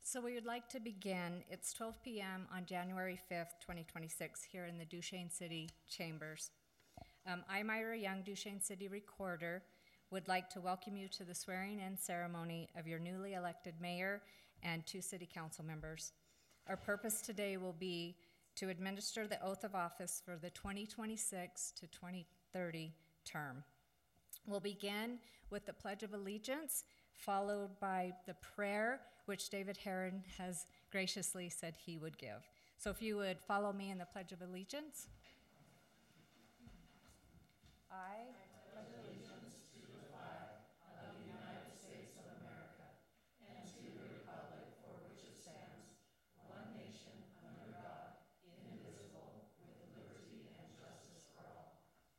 So we would like to begin. It's 12 p.m. on January 5th, 2026, here in the Duchesne City Chambers. I, Myra Young, Duchesne City Recorder, would like to welcome you to the swearing-in ceremony of your newly elected mayor and 2 city council members. Our purpose today will be to administer the oath of office for the 2026 to 2030 term. We'll begin with the Pledge of Allegiance, followed by the prayer, which David Heron has graciously said he would give. So if you would follow me in the Pledge of Allegiance. I pledge allegiance to the flag of the United States of America and to the republic for which it stands, one nation under God, indivisible, with liberty and justice for all.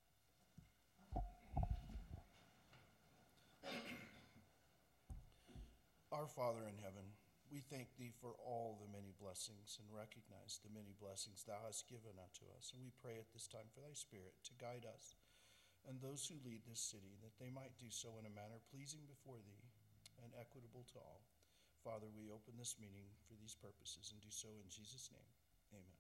Our Father in heaven, we thank thee for all the many blessings and recognize the many blessings thou hast given unto us. And we pray at this time for thy Spirit to guide us and those who lead this city, that they might do so in a manner pleasing before thee and equitable to all. Father, we open this meeting for these purposes and do so in Jesus' name. Amen.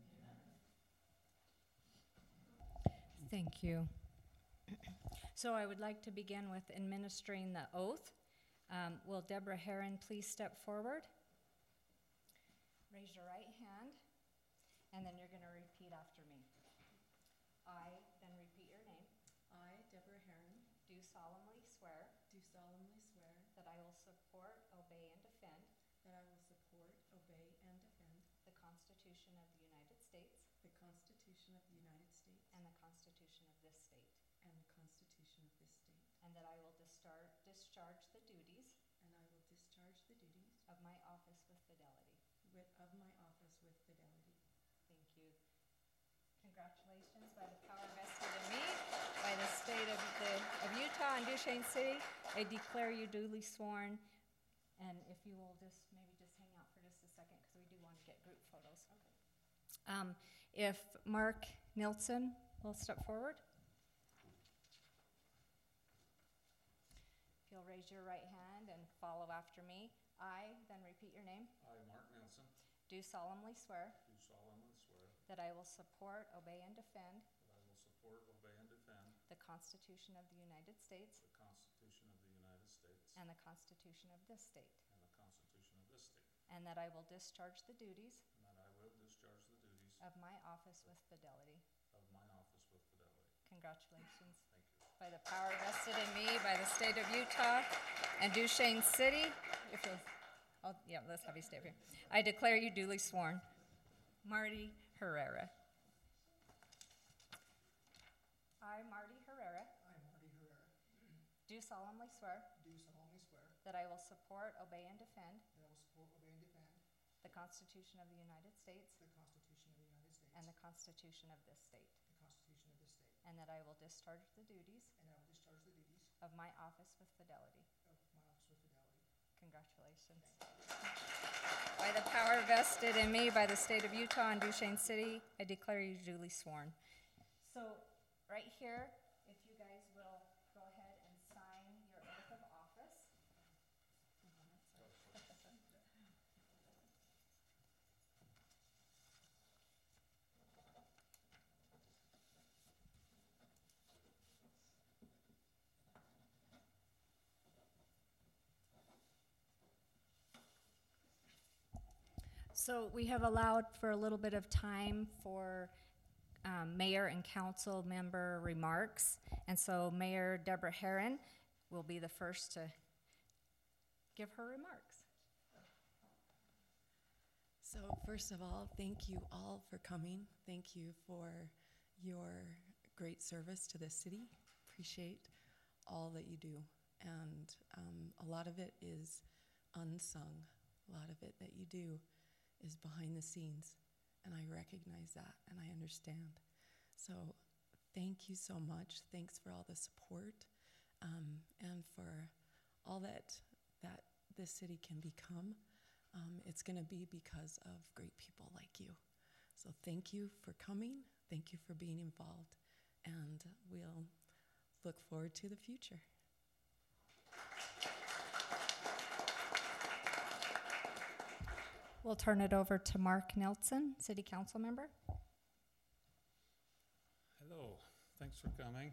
Thank you. So I would like to begin with administering the oath. Will Deborah Heron please step forward? Raise your right hand, and then you're going to repeat after me. I, then repeat your name. I, Deborah Heron, Do solemnly swear do solemnly swear that I will support, obey, and defend that I will support, obey, and defend the Constitution of the United States the Constitution of the United States and the Constitution of this state, and the Constitution of this state, and that I will discharge the duties and I will discharge the duties of my office with fidelity. of my office with fidelity. Thank you. Congratulations. By the power vested in me, by the state of Utah and Duchesne City, I declare you duly sworn. And if you will just maybe just hang out for just a second, because we do want to get group photos. Okay. If Mark Nilsson will step forward. If you'll raise your right hand and follow after me. I, then repeat your name, I, Mark Nelson, do solemnly swear do solemnly swear that I will support, obey, and defend that I will support, obey, and defend the Constitution of the United States the Constitution of the United States and the Constitution of this state, and the Constitution of this state, and that I will discharge the duties and that I will discharge the duties of my office with fidelity. of my office with fidelity. Congratulations. Thank you. By the power vested in me by the state of Utah and Duchesne City, let's have you stay up here. I declare you duly sworn. Marty Herrera. I, Marty Herrera, I, Marty Herrera, do solemnly swear do solemnly swear that I will support, obey, and defend that I will support, obey, and defend the Constitution of the United States the Constitution of the United States and the Constitution of this state, the Constitution of this state, and that I will discharge the duties and I will discharge the duties of my office with fidelity. of my office with fidelity. Congratulations. By the power vested in me by the state of Utah and Duchesne City, I declare you duly sworn. So, right here, if you guys will go ahead and sign your oath of office. So we have allowed for a little bit of time for mayor and council member remarks. And so Mayor Deborah Heron will be the first to give her remarks. So first of all, thank you all for coming. Thank you for your great service to this city. Appreciate all that you do. And a lot of it is unsung. A lot of it that you do is behind the scenes, and I recognize that, and I understand. So thank you so much. Thanks for all the support, and for all that this city can become. It's going to be because of great people like you. So thank you for coming. Thank you for being involved, and we'll look forward to the future. We'll turn it over to Mark Nelson, City Council member. Hello, thanks for coming.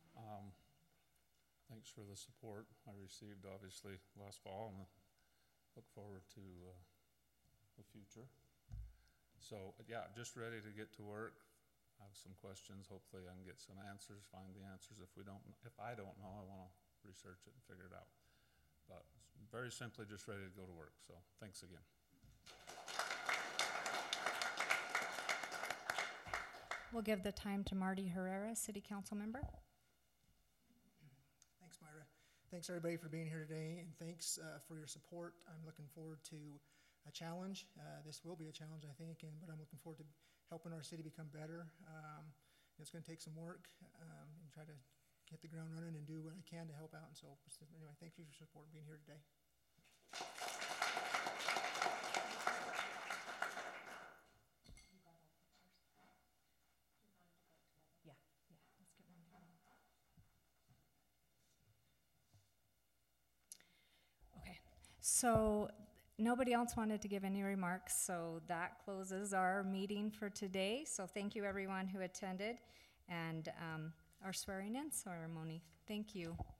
Thanks for the support I received, obviously, last fall, and look forward to the future. So, yeah, just ready to get to work. I have some questions. Hopefully I can get some answers, find the answers. If I don't know, I want to research it and figure it out. But very simply, just ready to go to work. So, thanks again. We'll give the time to Marty Herrera, City Council member. Thanks, Myra. Thanks, everybody, for being here today, and thanks for your support. I'm looking forward to a challenge. This will be a challenge, I think, but I'm looking forward to helping our city become better. It's going to take some work and try to hit the ground running and do what I can to help out. And so, anyway, thank you for your support and being here today. Okay, so nobody else wanted to give any remarks, so that closes our meeting for today. So thank you everyone who attended, and our swearing in ceremony. Thank you.